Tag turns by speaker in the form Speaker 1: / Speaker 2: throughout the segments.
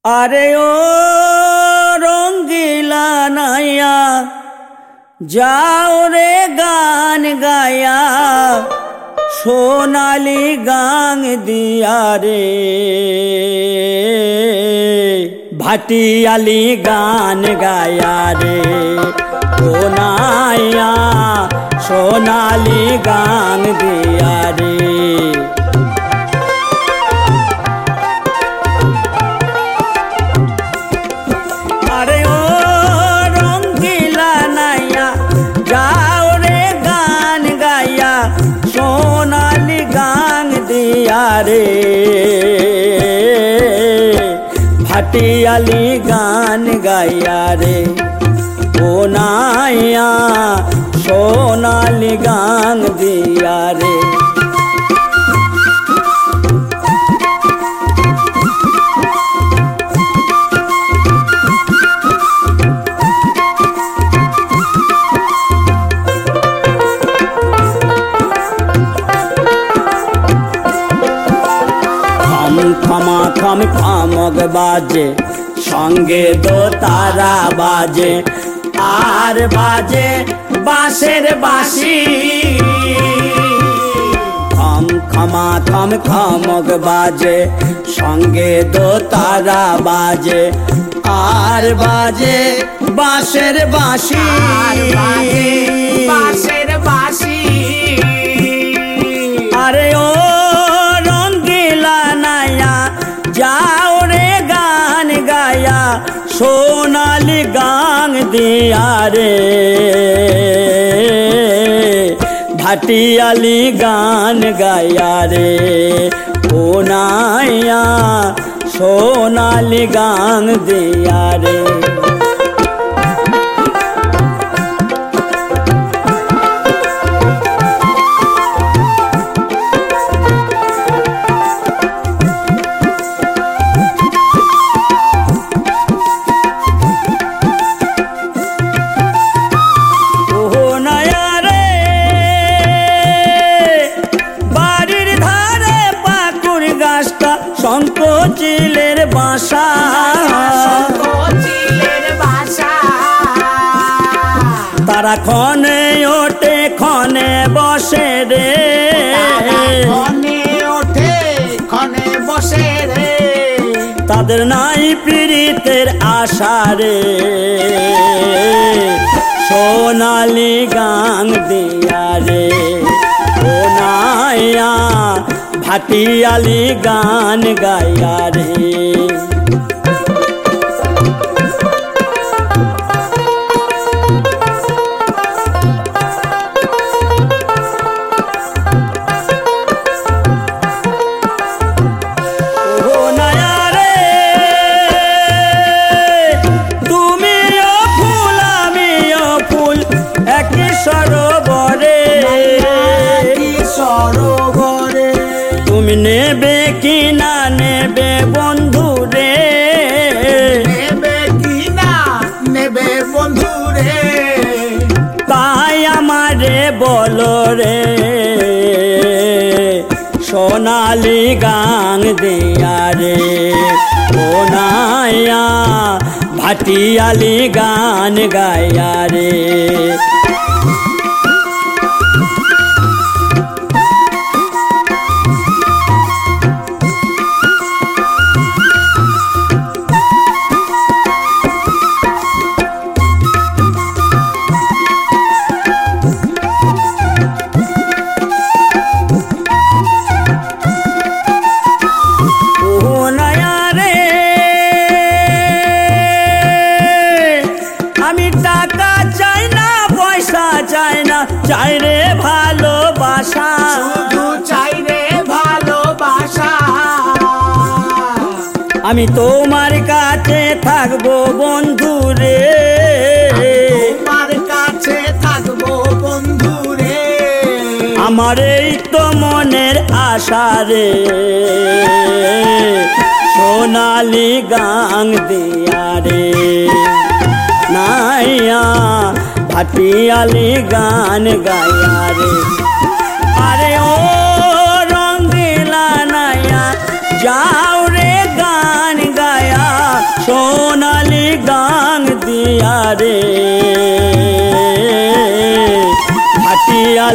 Speaker 1: আরে ও রঙ্গিলা নাইয়া যাও রে গান গায়া সোনালি গাং দিয়া রে ভাটিয়ালি গান গায়া রে ও নাইয়া সোনালি গান দিয়া রে रे भाटियाली गान गाया रे ओ नाया सोनाली गान दिया रे खमा खम खमक बाजे संगे दो तारा बाजे आर बाजे बांसेर बांशी खम खमा खम खमक बाजे संगे दो तारा बाजे आर बाजे बांसेर बांशी
Speaker 2: बांसेर बांशी
Speaker 1: अरे ओ जाओ रे गान गाया सोनाली गान दिया रे भाटियाली गान गाया रे ओ नाया सोनाली गान दिया रे শঙ্কচিলের বাসা তারা ক্ষণে ওঠে ক্ষণে বসে রে
Speaker 2: ক্ষণে ওঠে ক্ষণে বসে রে
Speaker 1: তাদের নাই পীড়িতের আশা রে সোনালি গান দিয়া রে ও নাইয়া भाटियाली गान गाया रे ओ नया रे तुमिও ফুল আমিও ফুল একই সরোবরে
Speaker 2: সরোবরে
Speaker 1: তুমি নেবে কি না নেবে বন্ধু রে
Speaker 2: নেবে কি না নেবে বন্ধু রে
Speaker 1: তাই আমারে বলো রে সোনালি গান দিয়া রে ও নাইয়া ভাটিয়ালি গান গায়া রে চাই রে ভালোবাসা
Speaker 2: শুধু চাই রে ভালোবাসা
Speaker 1: আমি তোমার কাছে থাকবো বন্ধু রে
Speaker 2: তোমার কাছে থাকবো বন্ধু রে
Speaker 1: আমার এই তো মনের আশা রে সোনালি গান দিয়া রে নাইয়া भाटियाली गान गाया रे अरे ओ रंगीला नाया जाओ रे गान गाया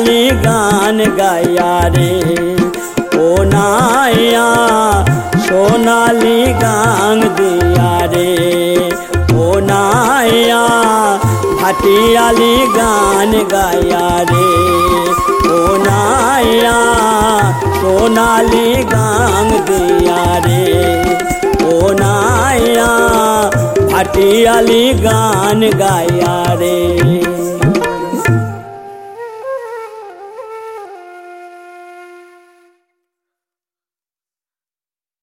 Speaker 1: ভাটিয়ালি গান গাইয়া রে ও নাইয়া সোনালি গান দিয়া রে ও নাইয়া ভাটিয়ালি গান গাইয়া রে ও নাইয়া সোনালি গান দিয়া রে ও নাইয়া ভাটিয়ালি গান গাইয়া রে।